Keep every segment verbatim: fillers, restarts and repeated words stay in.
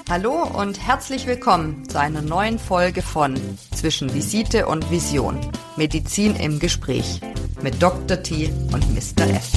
Hallo und herzlich willkommen zu einer neuen Folge von Zwischen Visite und Vision. Medizin im Gespräch mit Doktor T und Mister F.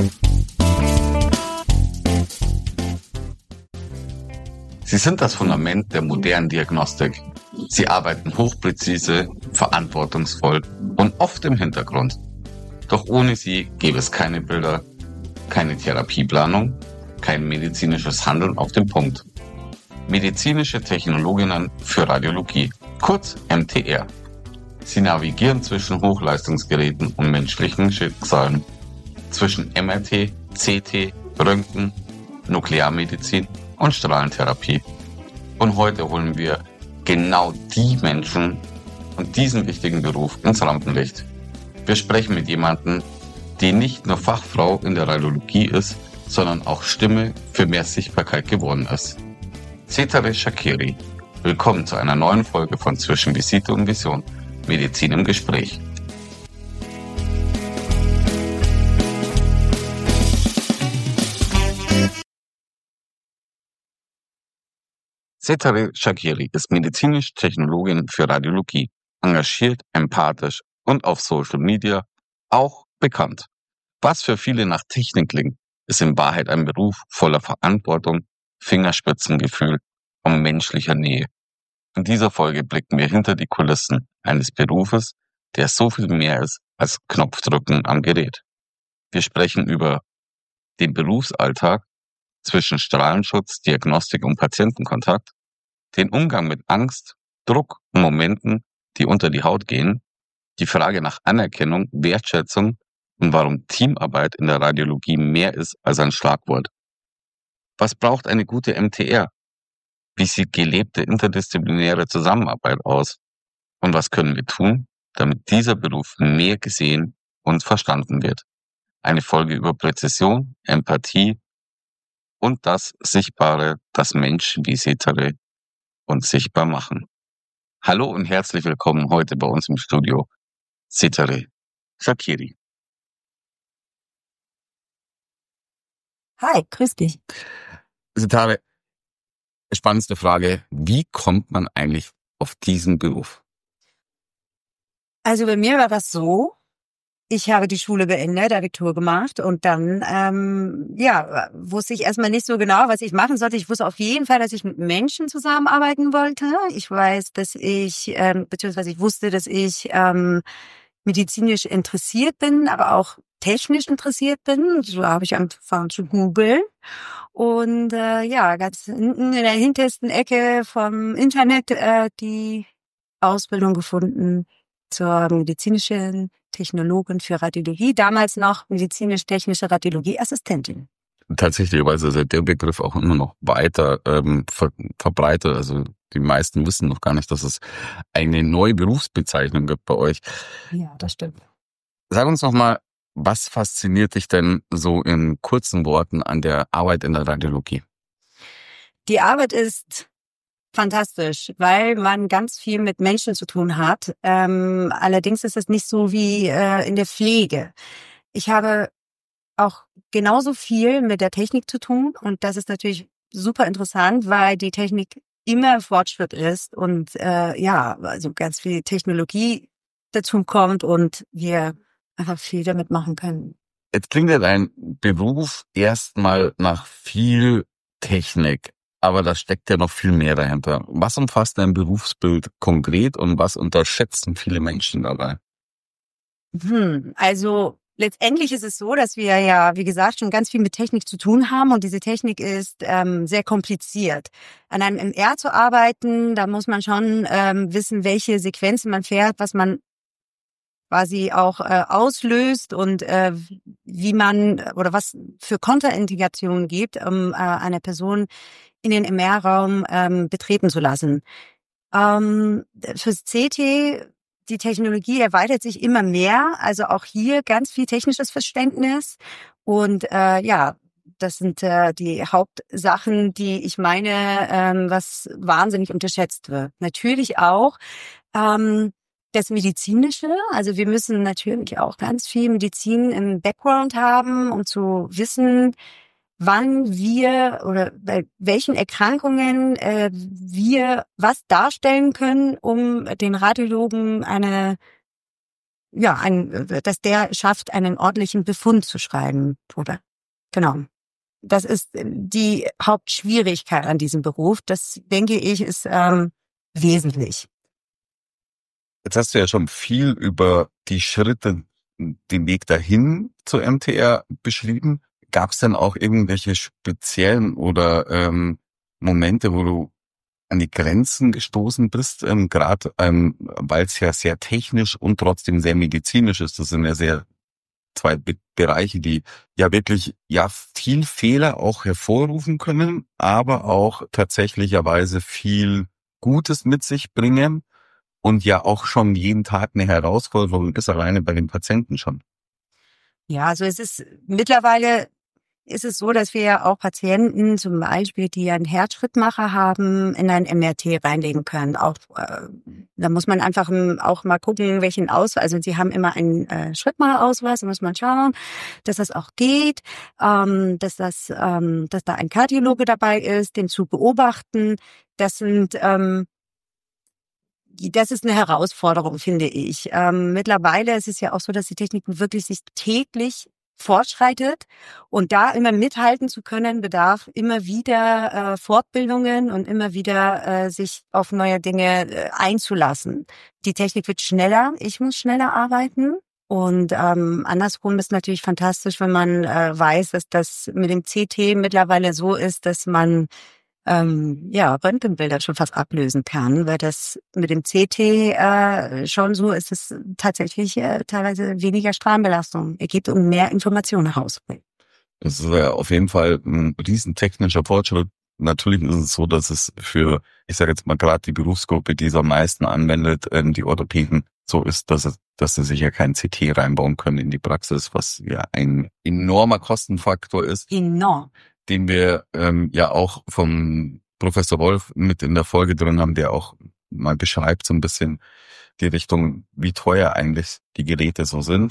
Sie sind das Fundament der modernen Diagnostik. Sie arbeiten hochpräzise, verantwortungsvoll und oft im Hintergrund. Doch ohne sie gäbe es keine Bilder, keine Therapieplanung, kein medizinisches Handeln auf den Punkt. Medizinische Technologinnen für Radiologie, kurz M T R. Sie navigieren zwischen Hochleistungsgeräten und menschlichen Schicksalen, zwischen M R T, C T, Röntgen, Nuklearmedizin und Strahlentherapie. Und heute holen wir genau die Menschen und diesen wichtigen Beruf ins Rampenlicht. Wir sprechen mit jemandem, die nicht nur Fachfrau in der Radiologie ist, sondern auch Stimme für mehr Sichtbarkeit geworden ist. Setareh Shakeri, willkommen zu einer neuen Folge von Zwischen Visite und Vision, Medizin im Gespräch. Setareh Shakeri ist medizinische Technologin für Radiologie, engagiert, empathisch und auf Social Media auch bekannt. Was für viele nach Technik klingt, ist in Wahrheit ein Beruf voller Verantwortung, Fingerspitzengefühl und menschlicher Nähe. In dieser Folge blicken wir hinter die Kulissen eines Berufes, der so viel mehr ist als Knopfdrücken am Gerät. Wir sprechen über den Berufsalltag zwischen Strahlenschutz, Diagnostik und Patientenkontakt, den Umgang mit Angst, Druck und Momenten, die unter die Haut gehen, die Frage nach Anerkennung, Wertschätzung und warum Teamarbeit in der Radiologie mehr ist als ein Schlagwort. Was braucht eine gute M T R? Wie sieht gelebte interdisziplinäre Zusammenarbeit aus? Und was können wir tun, damit dieser Beruf mehr gesehen und verstanden wird? Eine Folge über Präzision, Empathie und das Sichtbare, das Menschen wie Setareh uns sichtbar machen. Hallo und herzlich willkommen heute bei uns im Studio, Setareh Shakeri. Hi, grüß dich. Setareh, spannendste Frage, wie kommt man eigentlich auf diesen Beruf? Also bei mir war das so, ich habe die Schule beendet, Abitur gemacht und dann ähm, ja wusste ich erstmal nicht so genau, was ich machen sollte. Ich wusste auf jeden Fall, dass ich mit Menschen zusammenarbeiten wollte. Ich weiß, dass ich, ähm, beziehungsweise ich wusste, dass ich ähm, medizinisch interessiert bin, aber auch technisch interessiert bin. So habe ich angefangen zu googeln. Und äh, ja, ganz hinten in der hintersten Ecke vom Internet äh, die Ausbildung gefunden zur medizinischen Technologin für Radiologie, damals noch medizinisch-technische Radiologieassistentin. Tatsächlich, weil also der Begriff auch immer noch weiter ähm, ver- verbreitet. Also die meisten wissen noch gar nicht, dass es eine neue Berufsbezeichnung gibt bei euch. Ja, das stimmt. Sag uns noch mal, was fasziniert dich denn so in kurzen Worten an der Arbeit in der Radiologie? Die Arbeit ist fantastisch, weil man ganz viel mit Menschen zu tun hat. Ähm, allerdings ist es nicht so wie äh, in der Pflege. Ich habe auch genauso viel mit der Technik zu tun und das ist natürlich super interessant, weil die Technik immer im Fortschritt ist und äh, ja, also ganz viel Technologie dazu kommt und wir einfach viel damit machen können. Jetzt klingt ja dein Beruf erstmal nach viel Technik, aber da steckt ja noch viel mehr dahinter. Was umfasst dein Berufsbild konkret und was unterschätzen viele Menschen dabei? Hm, also letztendlich ist es so, dass wir ja, wie gesagt, schon ganz viel mit Technik zu tun haben und diese Technik ist ähm, sehr kompliziert. An einem M R zu arbeiten, da muss man schon ähm, wissen, welche Sequenzen man fährt, was man quasi auch äh, auslöst und äh, wie man oder was für Kontraindikationen gibt, um äh, eine Person in den M R-Raum ähm, betreten zu lassen. Ähm, fürs C T, die Technologie erweitert sich immer mehr, also auch hier ganz viel technisches Verständnis und äh, ja, das sind äh, die Hauptsachen, die ich meine, ähm, was wahnsinnig unterschätzt wird. Natürlich auch ähm, das Medizinische, also wir müssen natürlich auch ganz viel Medizin im Background haben, um zu wissen, wann wir oder bei welchen Erkrankungen äh, wir was darstellen können, um den Radiologen eine, ja, ein, dass der schafft, einen ordentlichen Befund zu schreiben, oder? Genau. Das ist die Hauptschwierigkeit an diesem Beruf. Das, denke ich, ist ähm, wesentlich. Jetzt hast du ja schon viel über die Schritte, den Weg dahin zur M T R beschrieben. Gab es denn auch irgendwelche speziellen oder ähm, Momente, wo du an die Grenzen gestoßen bist, ähm, gerade ähm, weil es ja sehr technisch und trotzdem sehr medizinisch ist? Das sind ja sehr zwei Be- Bereiche, die ja wirklich ja viel Fehler auch hervorrufen können, aber auch tatsächlicherweise viel Gutes mit sich bringen und ja auch schon jeden Tag eine Herausforderung ist, alleine bei den Patienten schon. Ja, also es ist mittlerweile ist es so, dass wir ja auch Patienten zum Beispiel, die einen Herzschrittmacher haben, in ein M R T reinlegen können. Auch äh, da muss man einfach auch mal gucken, welchen Ausweis. Also sie haben immer einen äh, Schrittmacherausweis, da muss man schauen, dass das auch geht, ähm, dass das, ähm, dass da ein Kardiologe dabei ist, den zu beobachten. Das sind ähm, Das ist eine Herausforderung, finde ich. Ähm, mittlerweile ist es ja auch so, dass die Technik wirklich sich täglich fortschreitet und da immer mithalten zu können, bedarf immer wieder äh, Fortbildungen und immer wieder äh, sich auf neue Dinge äh, einzulassen. Die Technik wird schneller, ich muss schneller arbeiten. Und ähm, andersrum ist natürlich fantastisch, wenn man äh, weiß, dass das mit dem C T mittlerweile so ist, dass man ähm, ja, Röntgenbilder schon fast ablösen kann, weil das mit dem C T äh, schon so ist, es tatsächlich äh, teilweise weniger Strahlenbelastung ergibt und mehr Informationen herausbringt. Das ist ja auf jeden Fall ein riesen technischer Fortschritt. Natürlich ist es so, dass es für, ich sage jetzt mal gerade die Berufsgruppe, die es am meisten anwendet, ähm, die Orthopäden, so ist, dass es, dass sie sicher kein C T reinbauen können in die Praxis, was ja ein enormer Kostenfaktor ist. Enorm. Den wir ähm, ja auch vom Professor Wolf mit in der Folge drin haben, der auch mal beschreibt so ein bisschen die Richtung, wie teuer eigentlich die Geräte so sind.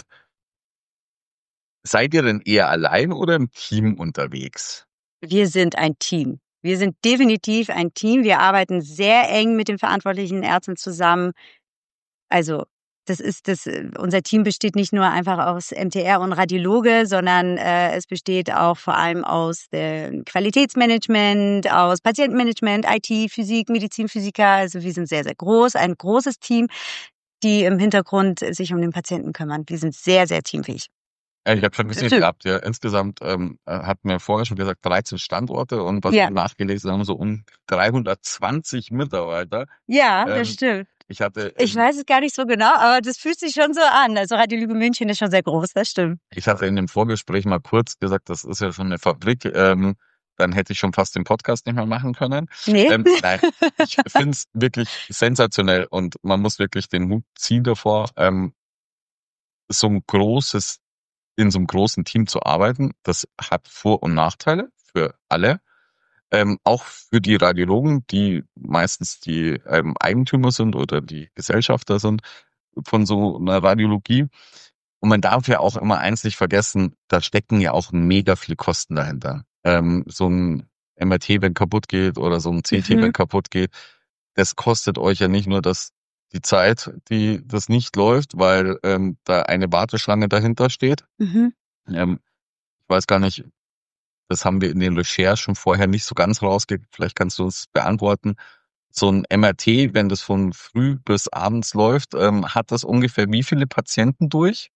Seid ihr denn eher allein oder im Team unterwegs? Wir sind ein Team. Wir sind definitiv ein Team. Wir arbeiten sehr eng mit den verantwortlichen Ärzten zusammen. Also Das ist das. Unser Team besteht nicht nur einfach aus M T R und Radiologe, sondern äh, es besteht auch vor allem aus dem Qualitätsmanagement, aus Patientenmanagement, I T, Physik, Medizinphysiker. Also wir sind sehr, sehr groß, ein großes Team, die im Hintergrund sich um den Patienten kümmern. Wir sind sehr, sehr teamfähig. Ich habe schon gesehen, ihr habt ja insgesamt, ähm, hat mir vorher schon gesagt, dreizehn Standorte und was Ja. wir nachgelesen haben, so um dreihundertzwanzig Mitarbeiter. Ja, Ähm, das stimmt. Ich hatte, Ich in, weiß es gar nicht so genau, aber das fühlt sich schon so an. Also Radiologe München ist schon sehr groß, das stimmt. ich hatte in dem Vorgespräch mal kurz gesagt, das ist ja schon eine Fabrik. Ähm, dann hätte ich schon fast den Podcast nicht mehr machen können. Nee. Ähm, nein, ich finde es wirklich sensationell und man muss wirklich den Hut ziehen davor, ähm, so ein großes, in so einem großen Team zu arbeiten. Das hat Vor- und Nachteile für alle. Ähm, auch für die Radiologen, die meistens die ähm, Eigentümer sind oder die Gesellschafter sind von so einer Radiologie. Und man darf ja auch immer eins nicht vergessen, da stecken ja auch mega viele Kosten dahinter. Ähm, so ein M R T, wenn kaputt geht oder so ein C T, Mhm. wenn kaputt geht, das kostet euch ja nicht nur das, die Zeit, die das nicht läuft, weil ähm, da eine Warteschlange dahinter steht. Mhm. Ähm, ich weiß gar nicht, das haben wir in den Recherchen vorher nicht so ganz rausgekriegt. Vielleicht kannst du uns beantworten. So ein M R T, wenn das von früh bis abends läuft, ähm, hat das ungefähr wie viele Patienten durch?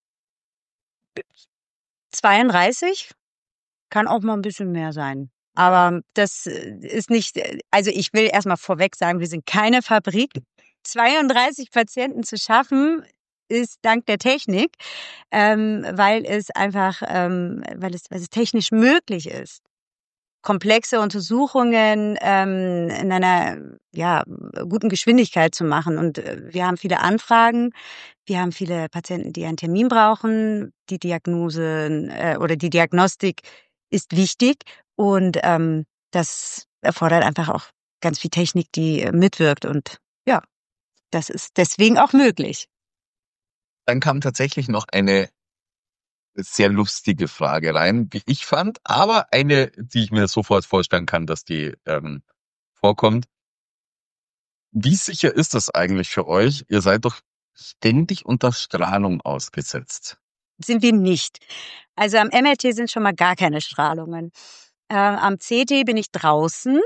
zweiunddreißig kann auch mal ein bisschen mehr sein. Aber das ist nicht, also ich will erstmal vorweg sagen, wir sind keine Fabrik. zweiunddreißig Patienten zu schaffen, ist dank der Technik, ähm, weil es einfach, ähm, weil es, weil es technisch möglich ist, komplexe Untersuchungen ähm, in einer ja, guten Geschwindigkeit zu machen. Und äh, wir haben viele Anfragen, wir haben viele Patienten, die einen Termin brauchen. Die Diagnose äh, oder die Diagnostik ist wichtig und ähm, das erfordert einfach auch ganz viel Technik, die äh, mitwirkt. Und ja, das ist deswegen auch möglich. Dann kam tatsächlich noch eine sehr lustige Frage rein, wie ich fand, aber eine, die ich mir sofort vorstellen kann, dass die ähm, vorkommt. Wie sicher ist das eigentlich für euch? Ihr seid doch ständig unter Strahlung ausgesetzt. Sind wir nicht. Also am M R T sind schon mal gar keine Strahlungen. Ähm, am C T bin ich draußen.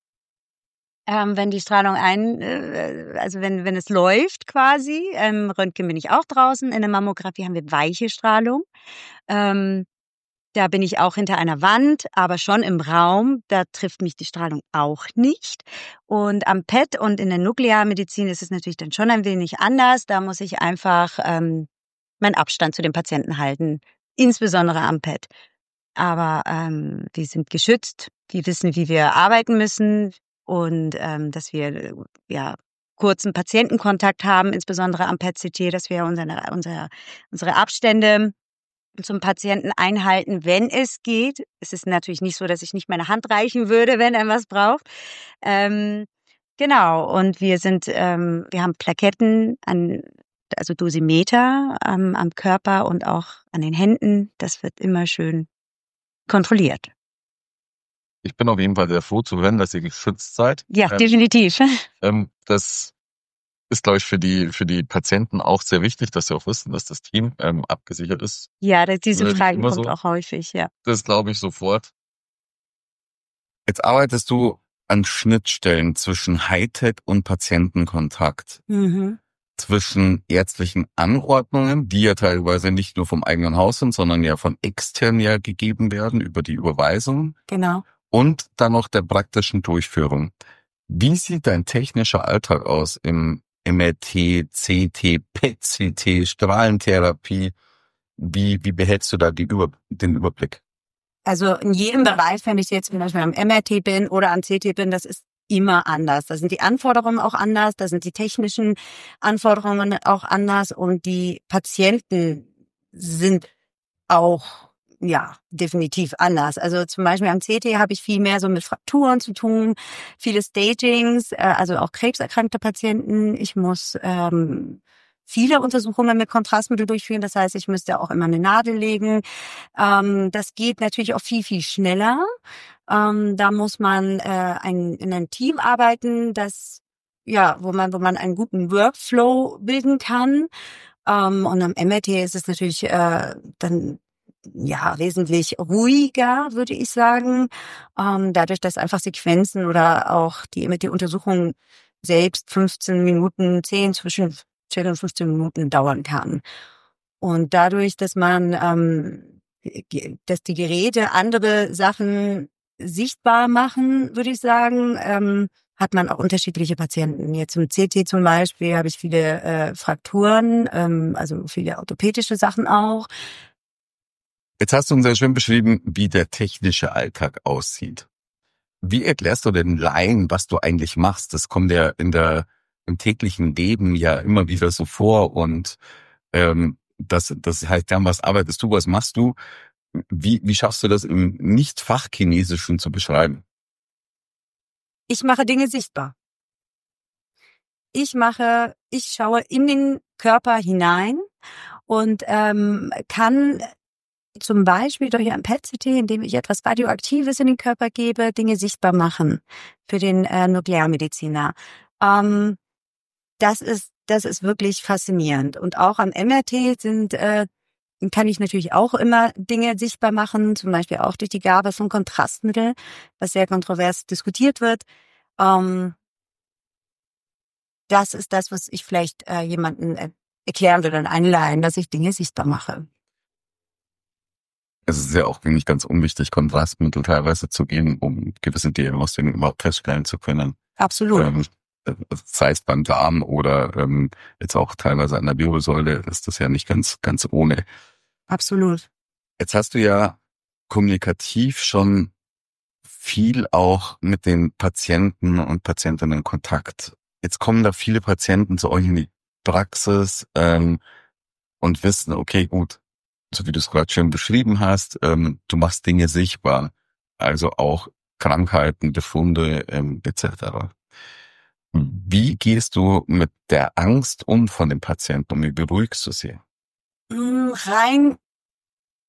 Ähm, wenn die Strahlung ein, äh, also wenn, wenn es läuft quasi. Im Röntgen bin ich auch draußen. In der Mammographie haben wir weiche Strahlung. Ähm, da bin ich auch hinter einer Wand, aber schon im Raum. Da trifft mich die Strahlung auch nicht. Und am P E T und in der Nuklearmedizin ist es natürlich dann schon ein wenig anders. Da muss ich einfach ähm, meinen Abstand zu den Patienten halten, insbesondere am P E T. Aber ähm, wir sind geschützt. Wir wissen, wie wir arbeiten müssen und ähm, dass wir ja kurzen Patientenkontakt haben, insbesondere am P E T-C T, dass wir unsere, unsere, unsere Abstände zum Patienten einhalten, wenn es geht. Es ist natürlich nicht so, dass ich nicht meine Hand reichen würde, wenn er was braucht. Ähm, genau. Und wir sind, ähm, wir haben Plaketten an, also Dosimeter ähm, am Körper und auch an den Händen. Das wird immer schön kontrolliert. Ich bin auf jeden Fall sehr froh zu hören, dass ihr geschützt seid. Ja, ähm, definitiv. Ähm, das ist, glaube ich, für die für die Patienten auch sehr wichtig, dass sie auch wissen, dass das Team ähm, abgesichert ist. Ja, das, diese Nicht Frage immer kommt so. auch häufig, ja. Das glaube ich sofort. Jetzt arbeitest du an Schnittstellen zwischen Hightech und Patientenkontakt, Mhm. zwischen ärztlichen Anordnungen, die ja teilweise nicht nur vom eigenen Haus sind, sondern ja von extern ja gegeben werden über die Überweisung, Genau. und dann noch der praktischen Durchführung. Wie sieht dein technischer Alltag aus im M R T, C T, P E T C T, Strahlentherapie? Wie, wie behältst du da die Über, den Überblick? Also in jedem Bereich, wenn ich jetzt zum Beispiel am M R T bin oder am C T bin, das ist immer anders. Da sind die Anforderungen auch anders, da sind die technischen Anforderungen auch anders und die Patienten sind auch, ja, definitiv anders. Also zum Beispiel am C T habe ich viel mehr so mit Frakturen zu tun, viele Stagings, äh, also auch krebserkrankte Patienten. Ich muss ähm, viele Untersuchungen mit Kontrastmittel durchführen. Das heißt, ich müsste auch immer eine Nadel legen. Ähm, das geht natürlich auch viel, viel schneller. Ähm, da muss man äh, ein, in einem Team arbeiten, das ja, wo man, wo man einen guten Workflow bilden kann. Ähm, und am M R T ist es natürlich äh, dann ja wesentlich ruhiger, würde ich sagen. Ähm, dadurch, dass einfach Sequenzen oder auch die M R T-Untersuchung selbst fünfzehn Minuten, zehn zwischen zehn und fünfzehn Minuten dauern kann. Und dadurch, dass man, ähm, dass die Geräte andere Sachen sichtbar machen, würde ich sagen, ähm, hat man auch unterschiedliche Patienten. Jetzt im C T zum Beispiel habe ich viele äh, Frakturen, ähm, also viele orthopädische Sachen auch. Jetzt hast du uns sehr schön beschrieben, wie der technische Alltag aussieht. Wie erklärst du den Laien, was du eigentlich machst? Das kommt ja in der im täglichen Leben ja immer wieder so vor, und ähm, das das heißt dann, was arbeitest du, was machst du? Wie wie schaffst du das im Nicht-Fachchinesischen zu beschreiben? Ich mache Dinge sichtbar. Ich mache, ich schaue in den Körper hinein und ähm, kann zum Beispiel durch ein P E T-C T, indem ich etwas Radioaktives in den Körper gebe, Dinge sichtbar machen für den äh, Nuklearmediziner. Ähm, das ist, das ist wirklich faszinierend. Und auch am M R T sind, äh, kann ich natürlich auch immer Dinge sichtbar machen, zum Beispiel auch durch die Gabe von Kontrastmitteln, was sehr kontrovers diskutiert wird. Ähm, das ist das, was ich vielleicht äh, jemanden äh, erklären würde, einleihen, dass ich Dinge sichtbar mache. Es ist ja auch nicht ganz unwichtig, Kontrastmittel teilweise zu geben, um gewisse Diagnostiken überhaupt feststellen zu können. Absolut. Ähm, sei es beim Darm oder ähm, jetzt auch teilweise an der Wirbelsäule, ist das ja nicht ganz ganz ohne. Absolut. Jetzt hast du ja kommunikativ schon viel auch mit den Patienten und Patientinnen Kontakt. Jetzt kommen da viele Patienten zu euch in die Praxis ähm, und wissen, okay, gut, so wie du es gerade schön beschrieben hast, ähm, du machst Dinge sichtbar, also auch Krankheiten, Befunde ähm, et cetera. Wie gehst du mit der Angst um von dem Patienten und wie beruhigst du sie? Rein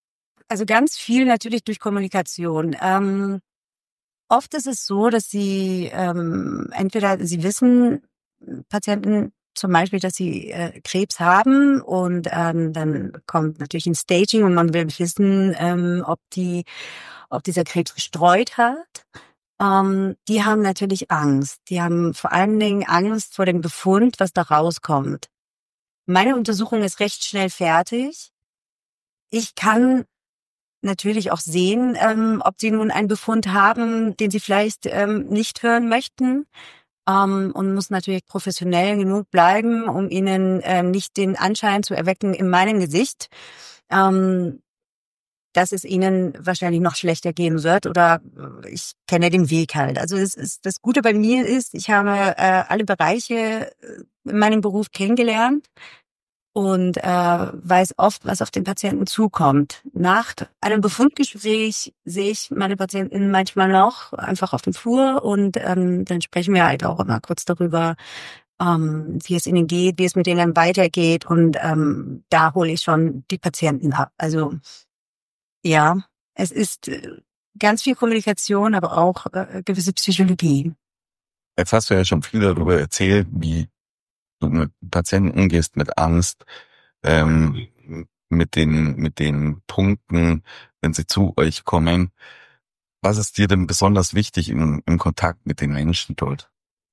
Also ganz viel natürlich durch Kommunikation. Ähm, oft ist es so, dass sie ähm, entweder sie wissen, Patienten zum Beispiel, dass sie äh, Krebs haben und ähm, dann kommt natürlich ein Staging und man will wissen, ähm, ob die, ob dieser Krebs gestreut hat. Ähm, die haben natürlich Angst. Die haben vor allen Dingen Angst vor dem Befund, was da rauskommt. Meine Untersuchung ist recht schnell fertig. Ich kann natürlich auch sehen, ähm, ob sie nun einen Befund haben, den sie vielleicht ähm, nicht hören möchten. Ähm, und muss natürlich professionell genug bleiben, um ihnen ähm, nicht den Anschein zu erwecken in meinem Gesicht, ähm, dass es ihnen wahrscheinlich noch schlechter gehen wird oder ich kenne den Weg halt. Also es ist, das Gute bei mir ist, ich habe äh, alle Bereiche in meinem Beruf kennengelernt und äh, weiß oft, was auf den Patienten zukommt. Nach einem Befundgespräch sehe ich meine Patienten manchmal noch einfach auf dem Flur und ähm, dann sprechen wir halt auch immer kurz darüber, ähm, wie es ihnen geht, wie es mit ihnen weitergeht und ähm, da hole ich schon die Patienten ab. Also ja, es ist äh, ganz viel Kommunikation, aber auch äh, gewisse Psychologie. Jetzt hast du ja schon viel darüber erzählt, wie du mit Patienten umgehst, mit Angst, ähm, mit den, mit den Punkten, wenn sie zu euch kommen. Was ist dir denn besonders wichtig im, im Kontakt mit den Menschen dort?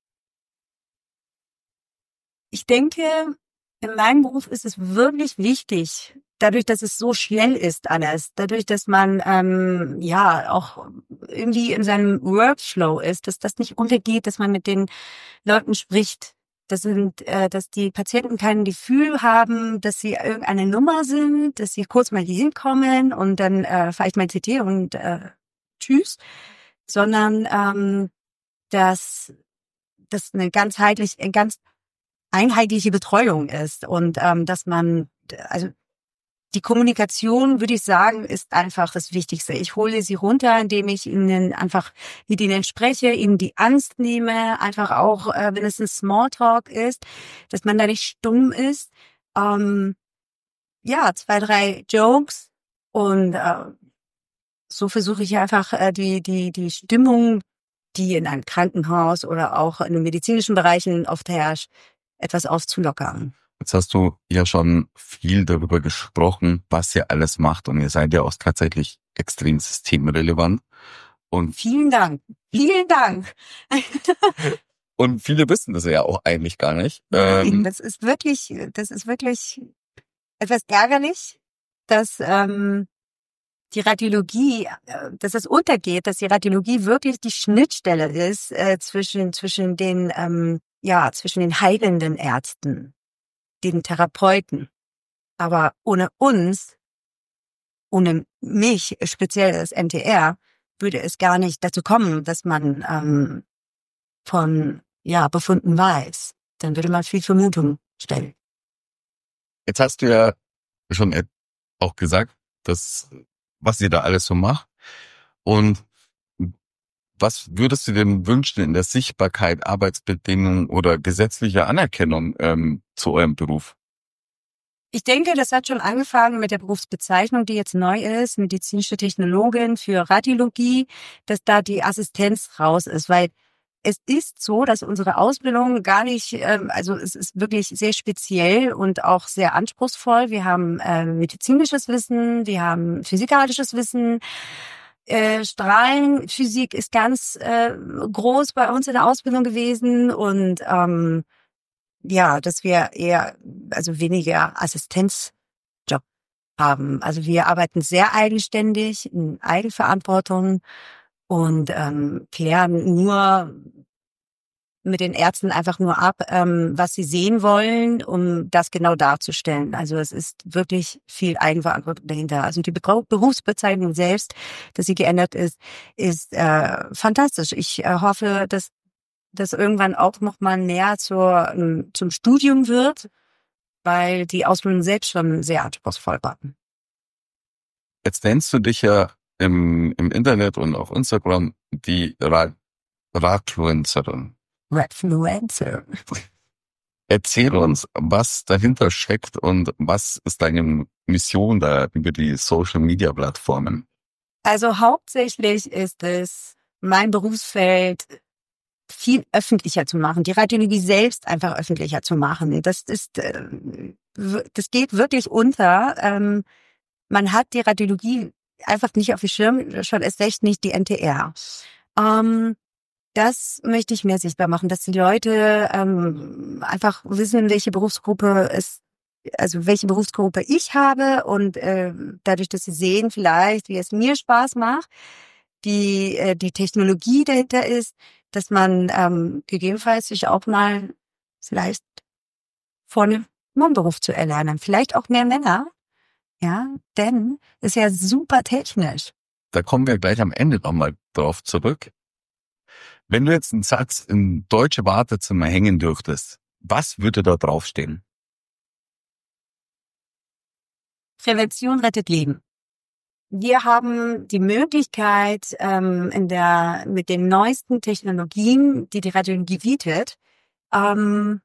Ich denke, in meinem Beruf ist es wirklich wichtig, dadurch, dass es so schnell ist alles, dadurch, dass man ähm, ja auch irgendwie in seinem Workflow ist, dass das nicht untergeht, dass man mit den Leuten spricht. Das sind, äh, dass die Patienten kein Gefühl haben, dass sie irgendeine Nummer sind, dass sie kurz mal hier hinkommen und dann äh, fahre ich mein C T und äh, tschüss, sondern ähm, dass das eine ganzheitlich, eine ganz einheitliche Betreuung ist und ähm, dass man, also die Kommunikation, würde ich sagen, ist einfach das Wichtigste. Ich hole sie runter, indem ich ihnen einfach mit ihnen spreche, ihnen die Angst nehme, einfach auch, äh, wenn es ein Smalltalk ist, dass man da nicht stumm ist. Ähm, ja, zwei, drei Jokes und äh, so versuche ich einfach äh, die die die Stimmung, die in einem Krankenhaus oder auch in den medizinischen Bereichen oft herrscht, etwas aufzulockern. Jetzt hast du ja schon viel darüber gesprochen, was ihr alles macht und ihr seid ja auch tatsächlich extrem systemrelevant. Und vielen Dank, vielen Dank. Und viele wissen das ja auch eigentlich gar nicht. Nein, Ähm, das ist wirklich, das ist wirklich etwas ärgerlich, dass ähm, die Radiologie, äh, dass es untergeht, dass die Radiologie wirklich die Schnittstelle ist äh, zwischen zwischen den ähm, ja zwischen den heilenden Ärzten, den Therapeuten. Aber ohne uns, ohne mich, speziell das M T R, würde es gar nicht dazu kommen, dass man ähm, von ja Befunden weiß. Dann würde man viel Vermutung stellen. Jetzt hast du ja schon auch gesagt, dass was ihr da alles so macht. Und was würdest du denn wünschen in der Sichtbarkeit, Arbeitsbedingungen oder gesetzlicher Anerkennung ähm, zu eurem Beruf? Ich denke, das hat schon angefangen mit der Berufsbezeichnung, die jetzt neu ist, medizinische Technologin für Radiologie, dass da die Assistenz raus ist, weil es ist so, dass unsere Ausbildung gar nicht, ähm, also es ist wirklich sehr speziell und auch sehr anspruchsvoll. Wir haben äh, medizinisches Wissen, wir haben physikalisches Wissen, äh, Strahlenphysik ist ganz äh, groß bei uns in der Ausbildung gewesen und ähm, ja, dass wir eher, also weniger Assistenzjob haben. Also wir arbeiten sehr eigenständig, in Eigenverantwortung und ähm, klären nur mit den Ärzten einfach nur ab, ähm, was sie sehen wollen, um das genau darzustellen. Also es ist wirklich viel Eigenverantwortung dahinter. Also die Be- Berufsbezeichnung selbst, dass sie geändert ist, ist äh, fantastisch. Ich äh, hoffe, dass das irgendwann auch noch mal näher zur, ähm, zum Studium wird, weil die Ausbildung selbst schon sehr anspruchsvoll war. Jetzt nennst du dich ja im, im Internet und auf Instagram die Rad- Radfluencerin. Radfluencer. Erzähl uns, was dahinter steckt und was ist deine Mission da über die Social-Media-Plattformen? Also hauptsächlich ist es mein Berufsfeld viel öffentlicher zu machen, die Radiologie selbst einfach öffentlicher zu machen. Das ist, äh, das geht wirklich unter. Ähm, man hat die Radiologie einfach nicht auf dem Schirm, schon erst recht nicht die N T R. Ähm, das möchte ich mehr sichtbar machen, dass die Leute ähm, einfach wissen, welche Berufsgruppe es, also welche Berufsgruppe ich habe und äh, dadurch, dass sie sehen vielleicht, wie es mir Spaß macht, wie äh, die Technologie dahinter ist, dass man ähm, gegebenenfalls sich auch mal vielleicht vor einem Mannberuf zu erlernen. Vielleicht auch mehr Männer, ja, denn ist ja super technisch. Da kommen wir gleich am Ende nochmal drauf zurück. Wenn du jetzt einen Satz im deutsche Wartezimmer hängen dürftest, was würde da draufstehen? Prävention rettet Leben. Wir haben die Möglichkeit, ähm, in der mit den neuesten Technologien, die die Radiologie bietet, ähm,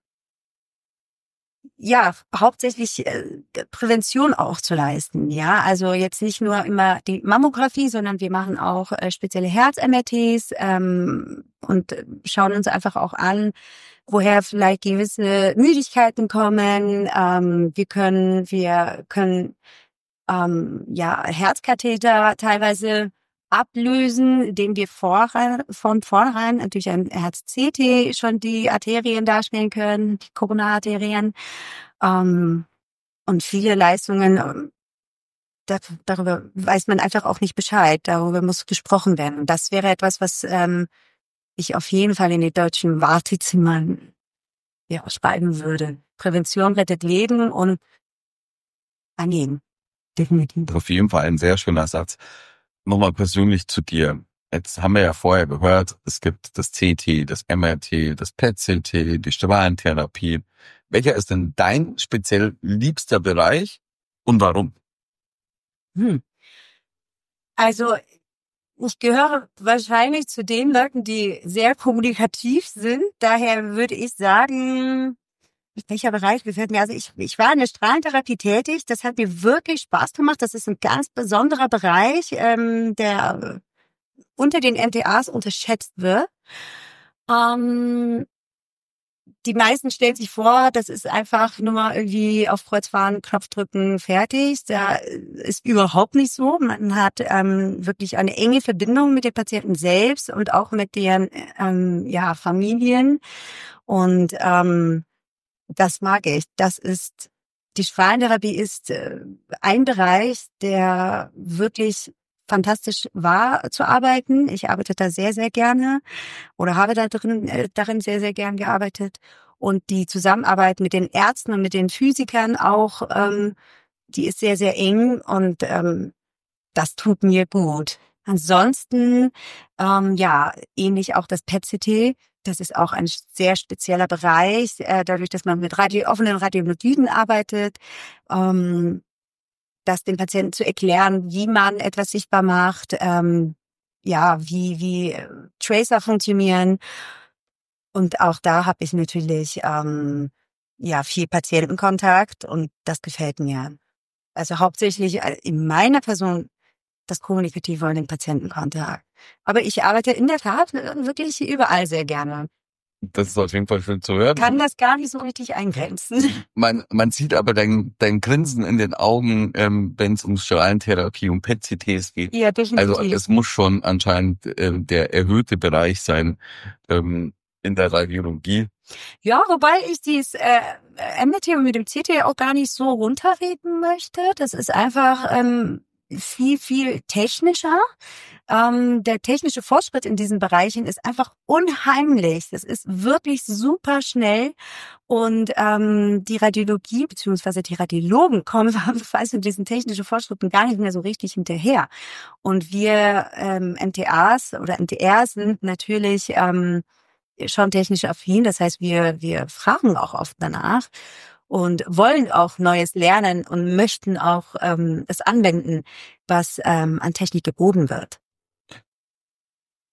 ja, hauptsächlich äh, Prävention auch zu leisten. Ja, also jetzt nicht nur immer die Mammographie, sondern wir machen auch äh, spezielle Herz-M R Ts ähm, und schauen uns einfach auch an, woher vielleicht gewisse Müdigkeiten kommen. Ähm, wir können, wir können ähm, ja Herzkatheter teilweise ablösen, indem wir vorrein, von vornherein durch ein Herz-C T schon die Arterien darstellen können, die Koronararterien. Ähm, und viele Leistungen, ähm, da, darüber weiß man einfach auch nicht Bescheid. Darüber muss gesprochen werden. Und das wäre etwas, was ähm, ich auf jeden Fall in den deutschen Wartezimmern ja, schreiben würde. Prävention rettet Leben und angehen. Definitiv. Auf jeden Fall ein sehr schöner Satz. Nochmal persönlich zu dir. Jetzt haben wir ja vorher gehört, es gibt das C T, das M R T, das P E T C T, die Strahlentherapie. Welcher ist denn dein speziell liebster Bereich und warum? Hm. Also ich gehöre wahrscheinlich zu den Leuten, die sehr kommunikativ sind. Daher würde ich sagen, welcher Bereich gefällt mir? Also ich, ich war in der Strahlentherapie tätig. Das hat mir wirklich Spaß gemacht. Das ist ein ganz besonderer Bereich, ähm, der unter den M T As unterschätzt wird. Ähm, die meisten stellen sich vor, das ist einfach nur mal irgendwie auf Kreuz fahren, Knopf drücken, fertig. Da ist überhaupt nicht so. Man hat ähm, wirklich eine enge Verbindung mit den Patienten selbst und auch mit deren ähm, ja, Familien. Und ähm, das mag ich. Das ist, die Strahlentherapie ist äh, ein Bereich, der wirklich fantastisch war zu arbeiten. Ich arbeite da sehr, sehr gerne oder habe da drin, äh, darin sehr, sehr gern gearbeitet. Und die Zusammenarbeit mit den Ärzten und mit den Physikern auch, ähm, die ist sehr, sehr eng und ähm, das tut mir gut. Ansonsten, ähm, ja, ähnlich auch das P E T C T. Das ist auch ein sehr spezieller Bereich, äh, dadurch, dass man mit Radio, offenen Radionukliden arbeitet, ähm, das den Patienten zu erklären, wie man etwas sichtbar macht, ähm, ja, wie wie Tracer funktionieren. Und auch da habe ich natürlich ähm, ja viel Patientenkontakt und das gefällt mir. Also hauptsächlich in meiner Person das Kommunikative und den Patientenkontakt. Aber ich arbeite in der Tat wirklich überall sehr gerne. Das ist auf jeden Fall schön zu hören. Kann das gar nicht so richtig eingrenzen. Man, man sieht aber dein, dein Grinsen in den Augen, ähm, wenn es um Strahlentherapie und P E T C Ts geht. Ja, definitiv. Also es muss schon anscheinend ähm, der erhöhte Bereich sein ähm, in der Radiologie. Ja, wobei ich dieses äh, M R T mit dem C T auch gar nicht so runterreden möchte. Das ist einfach ähm, viel, viel technischer. Ähm, der technische Fortschritt in diesen Bereichen ist einfach unheimlich. Das ist wirklich super schnell. Und ähm, die Radiologie beziehungsweise die Radiologen kommen fast in diesen technischen Fortschritten gar nicht mehr so richtig hinterher. Und wir ähm, M T As oder M T R sind natürlich ähm, schon technisch affin. Das heißt, wir wir fragen auch oft danach und wollen auch Neues lernen und möchten auch ähm, es anwenden, was ähm, an Technik geboten wird.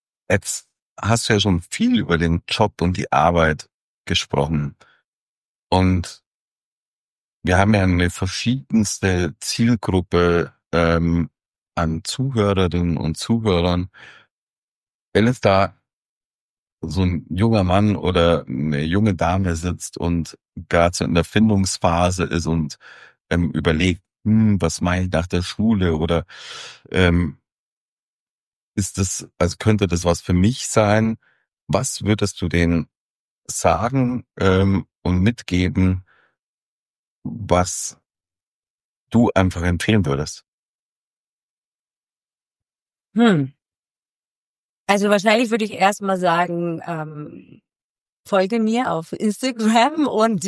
Jetzt hast du ja schon viel über den Job und die Arbeit gesprochen. Und wir haben ja eine verschiedenste Zielgruppe ähm, an Zuhörerinnen und Zuhörern. Wenn es da so ein junger Mann oder eine junge Dame sitzt und gerade so in der Findungsphase ist und ähm, überlegt, hm, was mache ich nach der Schule oder ähm, ist das, also könnte das was für mich sein? Was würdest du denen sagen ähm, und mitgeben, was du einfach empfehlen würdest? Hm. Also wahrscheinlich würde ich erstmal sagen, ähm, folge mir auf Instagram und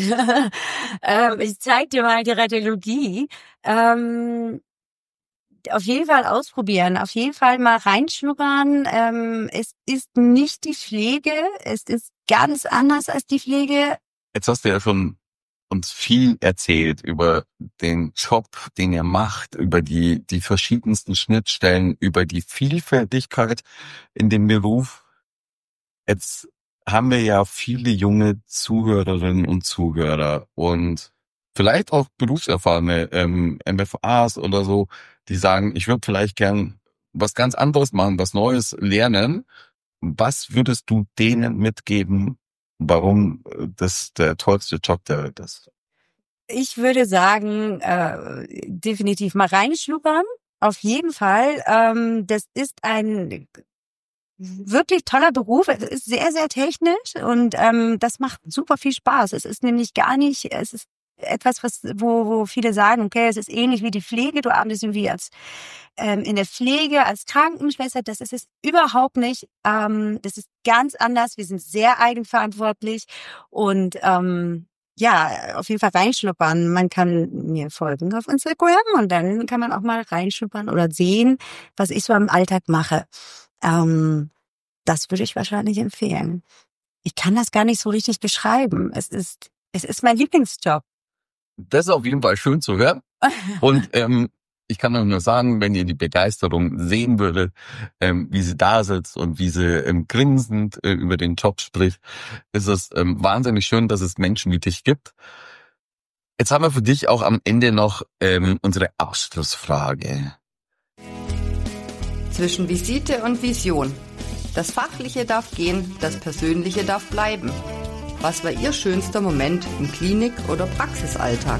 ähm, ich zeige dir mal die Radiologie. Ähm, auf jeden Fall ausprobieren, auf jeden Fall mal reinschnuppern. Ähm, es ist nicht die Pflege, es ist ganz anders als die Pflege. Jetzt hast du ja schon uns viel erzählt über den Job, den er macht, über die, die verschiedensten Schnittstellen, über die Vielfältigkeit in dem Beruf. Jetzt haben wir ja viele junge Zuhörerinnen und Zuhörer und vielleicht auch berufserfahrene ähm, M F As oder so, die sagen, ich würde vielleicht gern was ganz anderes machen, was Neues lernen. Was würdest du denen mitgeben, warum das der tollste Job der Welt ist? Ich würde sagen, äh, definitiv mal reinschnuppern. Auf jeden Fall. Ähm, das ist ein wirklich toller Beruf. Es ist sehr, sehr technisch und ähm, das macht super viel Spaß. Es ist nämlich gar nicht, es ist etwas, was wo wo viele sagen, okay, es ist ähnlich wie die Pflege. Du arbeitest irgendwie als ähm, in der Pflege als Krankenschwester. Das ist es überhaupt nicht. Ähm, das ist ganz anders. Wir sind sehr eigenverantwortlich und ähm, ja, auf jeden Fall reinschnuppern. Man kann mir folgen auf Instagram und dann kann man auch mal reinschnuppern oder sehen, was ich so im Alltag mache. Ähm, das würde ich wahrscheinlich empfehlen. Ich kann das gar nicht so richtig beschreiben. Es ist, es ist mein Lieblingsjob. Das ist auf jeden Fall schön zu hören. Und ähm, ich kann euch nur sagen, wenn ihr die Begeisterung sehen würdet, ähm, wie sie da sitzt und wie sie ähm, grinsend äh, über den Job spricht, ist es ähm, wahnsinnig schön, dass es Menschen wie dich gibt. Jetzt haben wir für dich auch am Ende noch ähm, unsere Abschlussfrage. Zwischen Visite und Vision. Das Fachliche darf gehen, das Persönliche darf bleiben. Was war Ihr schönster Moment im Klinik- oder Praxisalltag?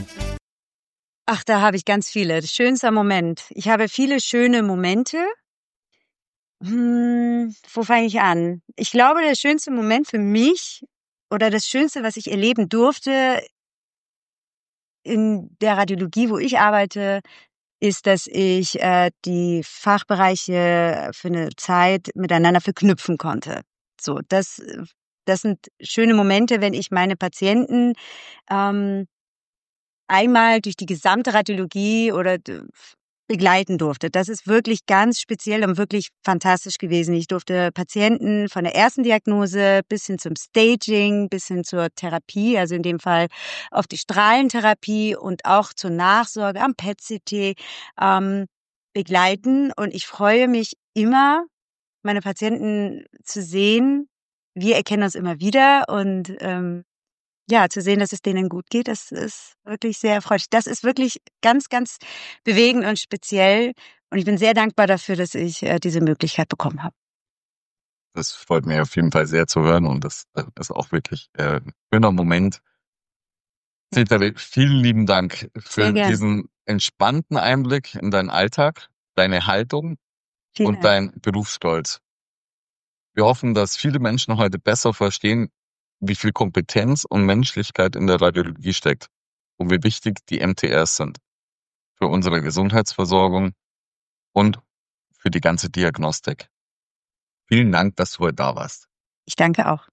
Ach, da habe ich ganz viele. Schönster Moment. Ich habe viele schöne Momente. Hm, wo fange ich an? Ich glaube, der schönste Moment für mich oder das Schönste, was ich erleben durfte in der Radiologie, wo ich arbeite, ist, dass ich äh, die Fachbereiche für eine Zeit miteinander verknüpfen konnte. So, das, das sind schöne Momente, wenn ich meine Patienten ähm, einmal durch die gesamte Radiologie oder begleiten durfte. Das ist wirklich ganz speziell und wirklich fantastisch gewesen. Ich durfte Patienten von der ersten Diagnose bis hin zum Staging, bis hin zur Therapie, also in dem Fall auf die Strahlentherapie und auch zur Nachsorge am P E T C T ähm, begleiten. Und ich freue mich immer, meine Patienten zu sehen. Wir erkennen uns immer wieder und ähm, ja, zu sehen, dass es denen gut geht, das ist wirklich sehr erfreulich. Das ist wirklich ganz, ganz bewegend und speziell. Und ich bin sehr dankbar dafür, dass ich äh, diese Möglichkeit bekommen habe. Das freut mich auf jeden Fall sehr zu hören und das ist auch wirklich äh, ein schöner Moment. Ceteri, vielen lieben Dank für diesen entspannten Einblick in deinen Alltag, deine Haltung Vielen und Dank. dein Berufsstolz. Wir hoffen, dass viele Menschen heute besser verstehen, wie viel Kompetenz und Menschlichkeit in der Radiologie steckt und wie wichtig die M T Rs sind für unsere Gesundheitsversorgung und für die ganze Diagnostik. Vielen Dank, dass du heute da warst. Ich danke auch.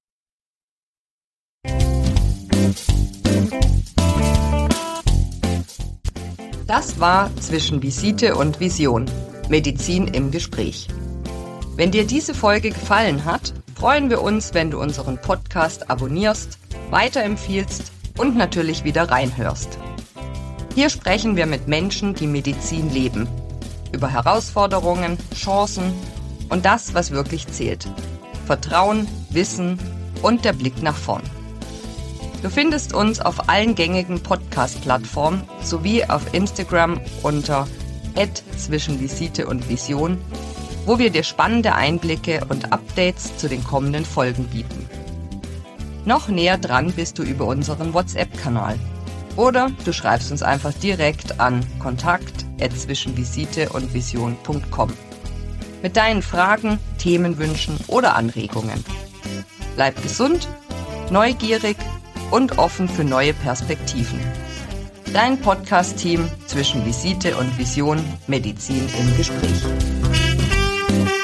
Das war Zwischen Visite und Vision. Medizin im Gespräch. Wenn dir diese Folge gefallen hat, freuen wir uns, wenn du unseren Podcast abonnierst, weiterempfiehlst und natürlich wieder reinhörst. Hier sprechen wir mit Menschen, die Medizin leben. Über Herausforderungen, Chancen und das, was wirklich zählt. Vertrauen, Wissen und der Blick nach vorn. Du findest uns auf allen gängigen Podcast-Plattformen sowie auf Instagram unter at zwischen Visite und Vision, wo wir dir spannende Einblicke und Updates zu den kommenden Folgen bieten. Noch näher dran bist du über unseren WhatsApp-Kanal. Oder du schreibst uns einfach direkt an kontakt at zwischen Visite und Vision punkt com mit deinen Fragen, Themenwünschen oder Anregungen. Bleib gesund, neugierig und offen für neue Perspektiven. Dein Podcast-Team zwischen Visite und Vision, Medizin im Gespräch.